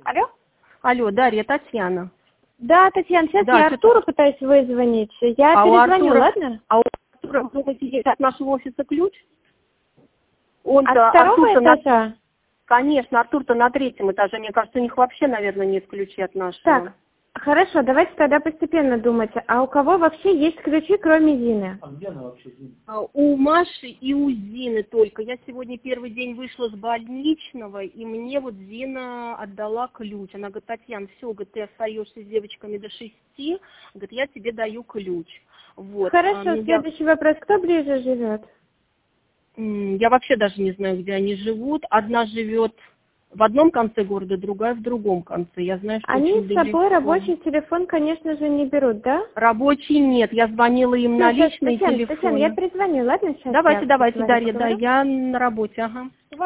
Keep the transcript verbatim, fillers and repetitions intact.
Алло? Алло, Дарья, Татьяна. Да, Татьяна, сейчас Да, я что-то- Артуру пытаюсь вызвонить. Я А у перезвоню, Артура- ладно? А у Артура, вы хотите, от нашего офиса ключ? Он От второго Артур-то на- этажа? Конечно, Артур-то на третьем этаже. Мне кажется, у них вообще, наверное, нет ключей от нашего. Так, хорошо, давайте тогда постепенно думать. А у кого вообще есть ключи, кроме Зины? А где она вообще, Зина? А, У Маши и у Зины только. Я сегодня первый день вышла с больничного, и мне вот Зина отдала ключ. Она говорит: Татьяна, все, говорит, ты остаешься с девочками до шести, говорит, я тебе даю ключ. Вот. Хорошо, А, ну, я, следующий вопрос. Кто ближе живет? м, я вообще даже не знаю, где они живут. Одна живет в одном конце города, другая в другом конце. Я знаю, что Они очень с собой далеко. рабочий телефон, конечно же, не берут, да? Рабочий нет. Я звонила им на Всё, щас, личный Татьяна, телефон. Татьяна, я перезвоню, ладно? Сейчас Давайте, я давайте, позвоню, Дарья, да, поговорю. я на работе, ага.